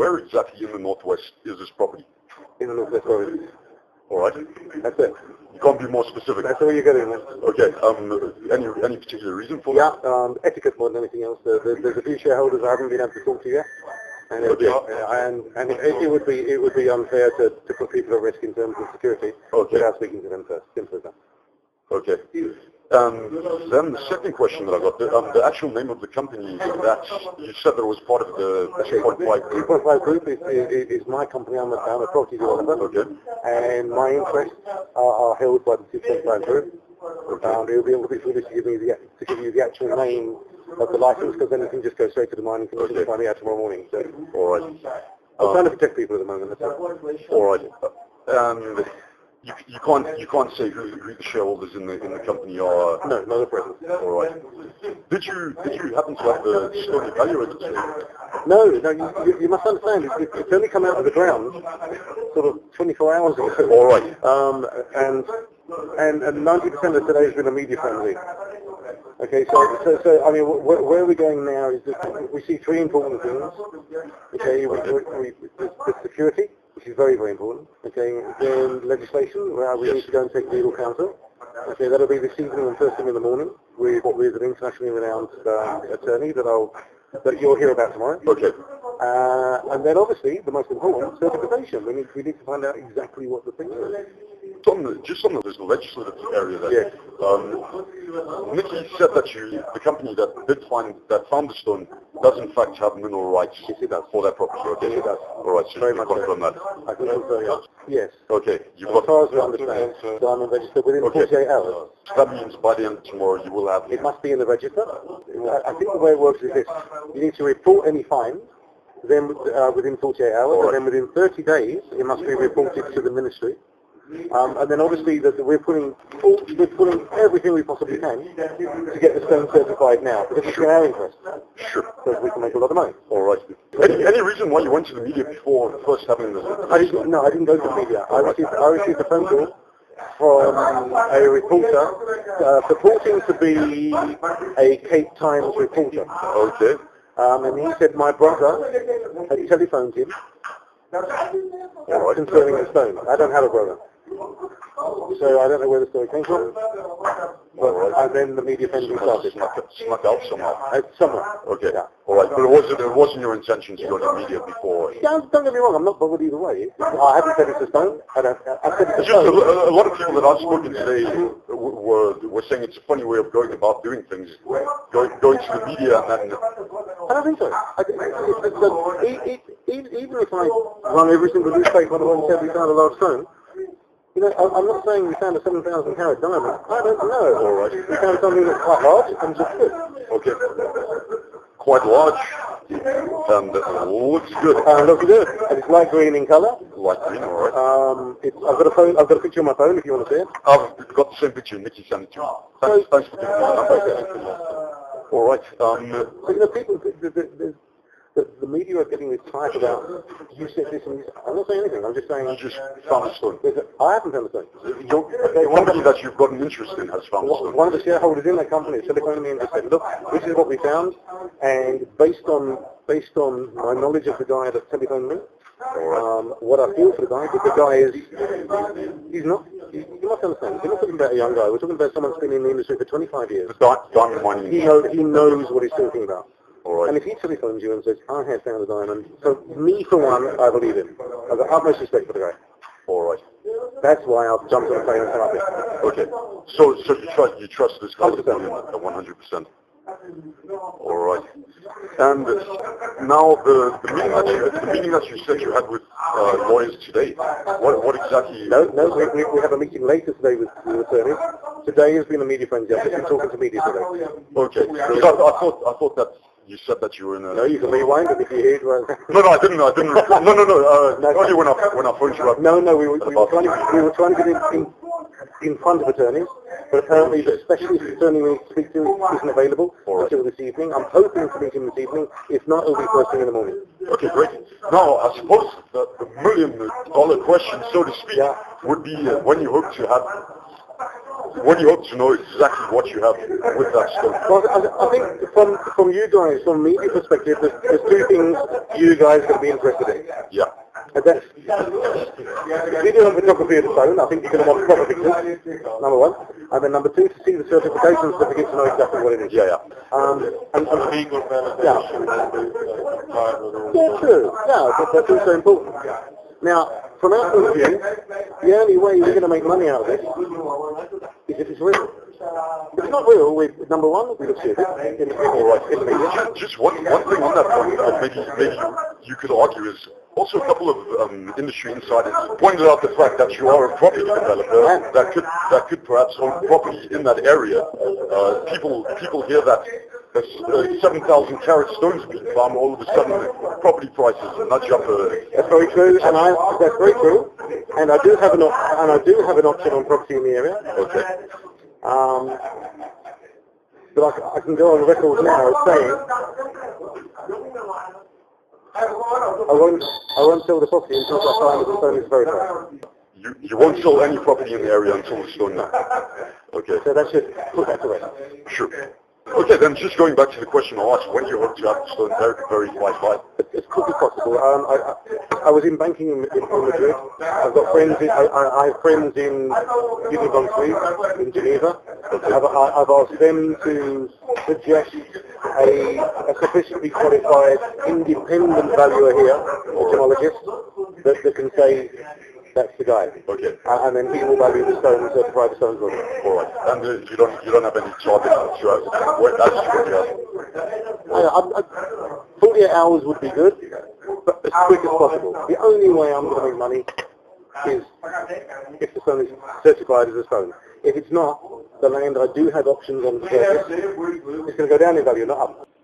where exactly in the northwest is this property? In the northwest province. All right. That's it. You can't be more specific. That's all you're getting, man. Okay. Any particular reason for that? Yeah, etiquette more than anything else. There's a few shareholders I haven't been able to talk to yet. And it would be unfair to put people at risk in terms of security without speaking to them first. Simple as that. Okay. Then the second question that I got, the actual name of the company that you said that was part of the 2.5 group. 2.5 group is my company. I'm a property developer. Okay. And my interests are held by the 2.5 group. Okay. It would be a little bit foolish to give you the actual name of the license, because then you can just go straight to the mining commission and find me out tomorrow morning. So, all right. I'm trying to protect people at the moment. That's all right. And you can't say who the shareholders in the company are. No, not at present. All right. Did you happen to have the stone evaluated today? No. You must understand. It's only come out of the ground sort of 24 hours ago. All right. And 90% of today has been a media friendly. Okay, so I mean, where we're going now is that we see three important things. Okay, the security, which is very, very important. Okay, then legislation, where we need to go and take legal counsel. Okay, that'll be this evening and first thing in the morning with an internationally renowned attorney that you'll hear about tomorrow. Okay. And then obviously the most important, certification. We need to find out exactly what the thing is. Just on the legislative area there. Yes. Nikki said that the company that found the stone does in fact have mineral rights for that property. Okay. Yes, it does. All right, so very you much can confirm that. I can confirm, yes. Okay. As far as we understand, diamond registered within 48 hours. That means by the end of tomorrow you will have... It must be in the register. I think the way it works is this. You need to report any fines, then within 48 hours, and then within 30 days it must be reported to the ministry. And then obviously we're putting everything we possibly can to get the stone certified now, because it's in our interest. Sure. So we can make a lot of money. All right. Any reason why you went to the media before first having this? I didn't go to the media. I received a phone call from a reporter purporting to be a Cape Times reporter. Okay. And he said my brother had telephoned him concerning the stone. I don't have a brother. So I don't know where the story came from. But, and then the media frenzy started. Snuck out somehow. Somewhere. Okay. Yeah. All right. But it wasn't your intention to go to the media before. Yeah, don't get me wrong. I'm not bothered either way. I haven't said it's a stone. I said it's a stone. A lot of people that I've spoken to today were saying it's a funny way of going about doing things. Going to the media and then... I don't think so. Even if I run every single newspaper on the world and said we found a large stone, you know, I'm not saying we found a 7,000 carat diamond. I don't know. All right. We found something that's quite large and just good. Okay. Quite large and looks good. Looks good. And it's light green in colour. Light green, all right. I've got a picture on my phone if you want to see it. I've got the same picture. Nikki sent it to me. Thanks for giving me the number. All right. So, you know, people, the media are getting this type about, you said this and this. I'm not saying anything. I'm just saying... You just found a stone. I haven't found a stone. The company that you've got an interest in has found a stone. One of the shareholders in that company telephoned me and just said, look, this is what we found, and based on my knowledge of the guy that telephoned me, what I feel for the guy, because the guy is, you must understand, we're not talking about a young guy, we're talking about someone who's been in the industry for 25 years. Diamond mining. He knows what he's talking about. Right. And if he telephones you and says, I have found a diamond, so me for one, I believe him. I've got utmost respect for the guy. All right. That's why I've jumped on a plane and come up here. Okay. So you trust this guy at 100%. All right. And now the meeting that you said you had with lawyers today. What exactly? No. We have a meeting later today with attorneys. Today has been a media frenzy. I've just been talking to media today. Okay. Because I thought that you said that you were in a... No, you can rewind it if you hear it. Right. No, I didn't. No. Only when I phoned you up. No. We were trying to get in front of attorneys, but apparently the specialist attorney we speak to isn't available until this evening. I'm hoping to meet him this evening. If not, it'll be first thing in the morning. Okay, great. Now, I suppose the $1 million question, so to speak, would be when you hope to have when you hope to know exactly what you have with that stone? Well, I think from you guys, from a media perspective, there's two things you guys are going to be interested in. Yeah. And that's video and photography of the stone. I think you're going to want proper pictures, number one. And then number two, to see the certification certificate to know exactly what it is. Yeah, yeah. And legal validation. Yeah, true. Yeah, that's also important. Now, from our point of view, the only way we're going to make money out of this is if it's real. If it's not real, number one, we don't see it in the media. Just one thing on that point that maybe you could argue is also a couple of industry insiders pointed out the fact that you are a property developer that could perhaps own property in that area. People hear that there's 7,000 carat stones being found, all of a sudden property prices nudge up. That's very true, and that's very true. And I do have an option on property in the area. Okay. But I can go on record now as saying I won't sell the property until I find that the stone is verified. You won't sell any property in the area until the stone now. Okay. So that should put that to rest. Sure. Okay, then just going back to the question I asked, when do you hope to have the stone verified by? As quickly as possible. I was in banking in Madrid. I've got friends. I have friends in Unibank in Geneva. I've asked them to suggest a sufficiently qualified independent valuer here, a gemologist, that can say that's the guy. Okay. And then he will value the stone and certify the stone's worth. All right. And you don't have any target to 48 hours would be good, but as quick as possible. The only way I'm going to make money is if the stone is certified as a stone. If it's not, the land I do have options on the surface is going to go down in value, not up.